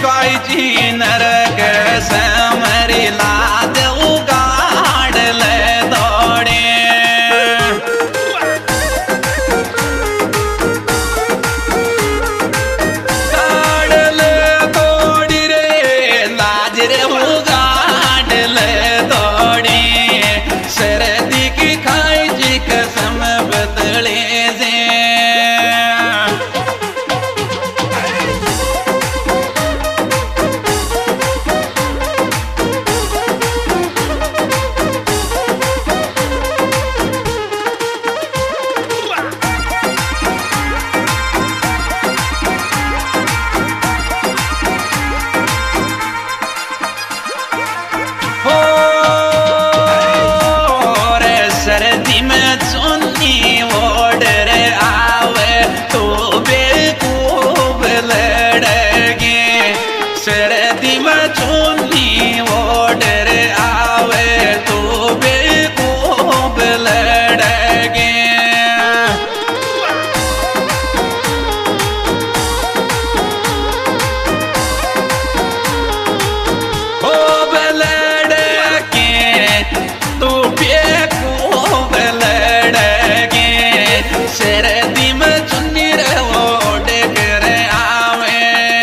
कायजी नरक समरी लाद उगाड़ ले दौड़े गाड़ ले दौड़ी रे लाज रे उगाड़ ले दौड़ी सरदी की कायजी कसम बदले से सर्दी में चुन्नी ओढ़ रे आवे तो बेकूफ लड़गे सर्दी में चुन्नी ओढ़ रे आवे तो बेकूफ लड़गे खूब लड़के तू सर्दी में चुन्नी रे ओढ़ कर आवे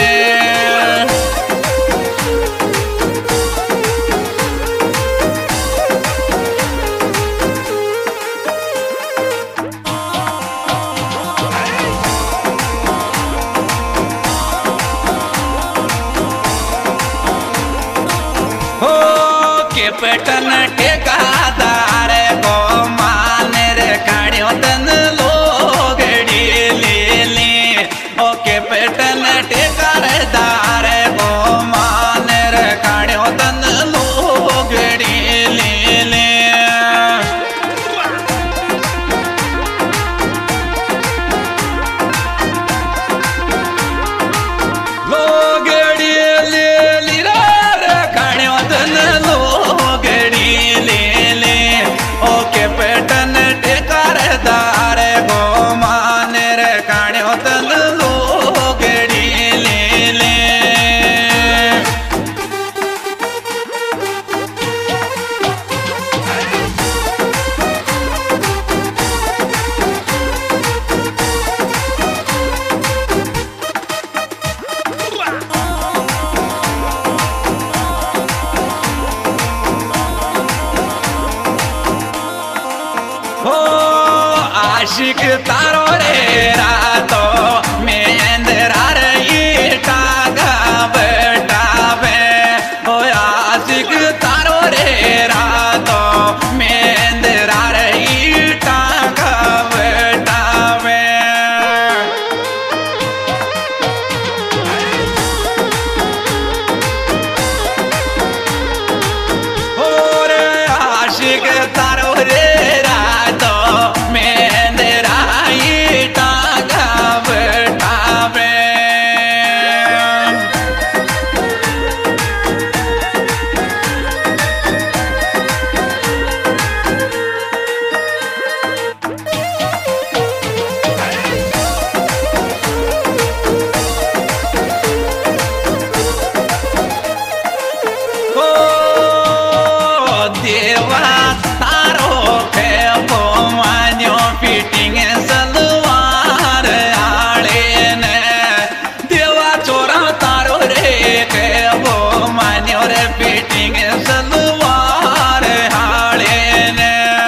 हो के पटन ठेकादार को मान रे काढ़ो तन ओके पेटन टेकारदार को मान रखाड़े तन लोगड़ी ले ले लोगड़ी ले ली रखाड़े तन लोगड़ी ले ले ओके पेटन टेकारदार को मान रखाड़े तन आशिक तारो रे रातो में अंधेरा रे टागा बैठावे ओ आशिक तारो रे रातो में अंधेरा रे टागा बैठावे और आशिक तारो रे रातो में देवा तारो के मान्यो फिटिंग सलवार आले ने देवा चोरा तारो रे के मान्यो रे फिटिंग सलवार आले ने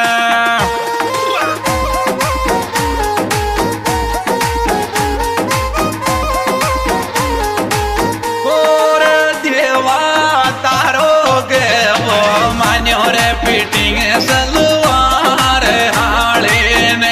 और देवा तारो के मान्यो रे फिटिंग सलवार हाले ने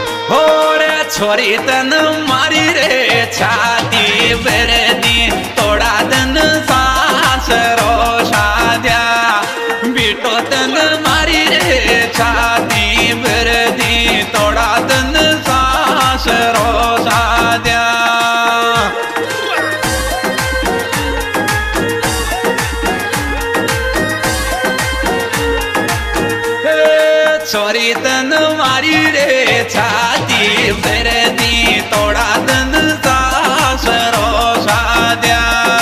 छोरी तन मारी रे छाती बेरदी तो थोड़ा दिन सासरो शाद्या बीटो तन मारी रे छाती बिरदी थोड़ा दिन सासरो शाद्या छोरी तन मारी रे छाती बिरदी थोड़ा दिन सासरो शाद्या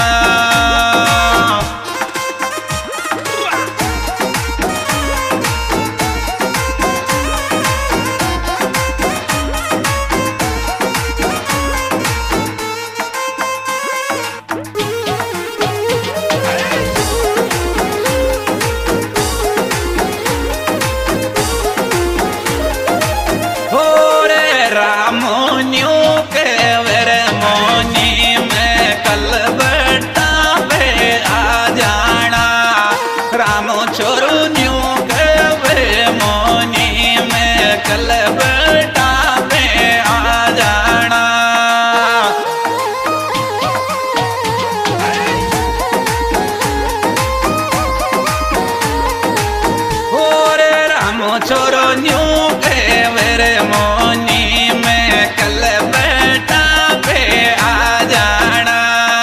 छोरो न्यू के मेरे मोनी में कल बेटा पे आ जाना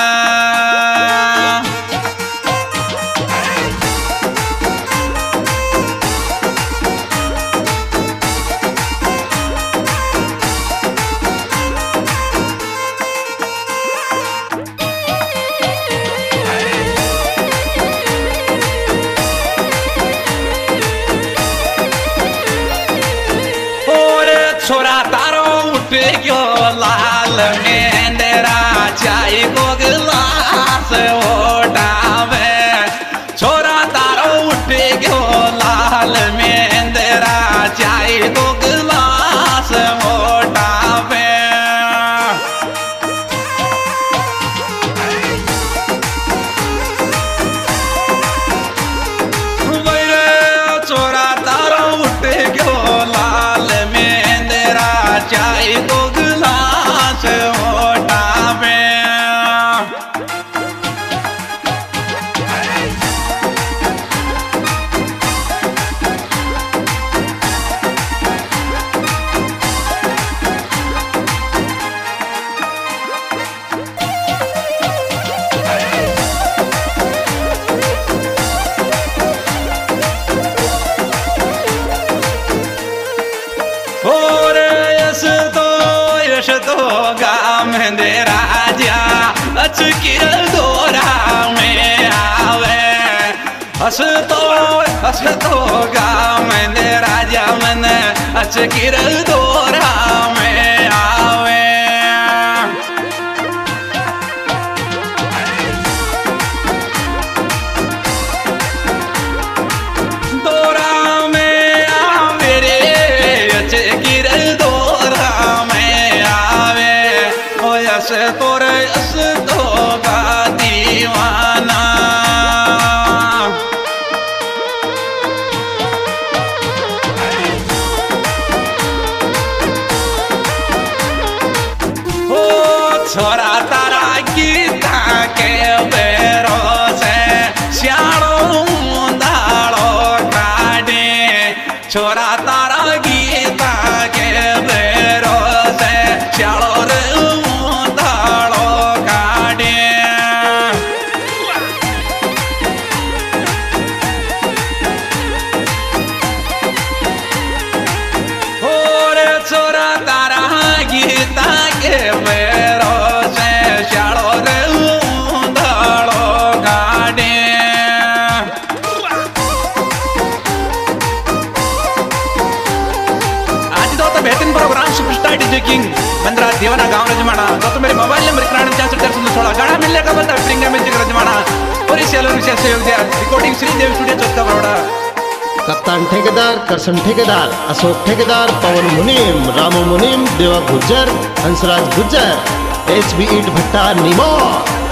छोरा तारो उठ गयो लाल मेंदरा चाय को गिलास ओटावे छोरा तारो उठ गयो लाल मेंदरा चाय को गिलास ओटावे छोरा तारो उठ गयो लाल चाय को गिलास ओटावे तो गाम दे राजा अचकिर दोरा में आवे हस तो गाम दे राजा मन अचकिर दोरा में आवे दोरा में आवे रे अचकिर अस तो गा दीवाना ओ छोरा तारा गीता के बेरो से श्यालो दाड़ो काटे छोरा तारा गीता के बेरो से श्यालो किंग बंदरा देवाना गांव रजमाना तो मेरे मोबाइल नंबर किराना 400 गाड़ा मिलने का बता फ्री में म्यूजिक रजमाना और इस एल्बम से सहयोग दिया रिकॉर्डिंग श्रीदेव स्टूडियो चौथा बड़ौदा कप्तान ठेकेदार करसन ठेकेदार अशोक ठेकेदार पवन मुनीम रामू मुनीम देवा गुज्जर हंसराज गुज्जर HB ईट भट्टा निमो।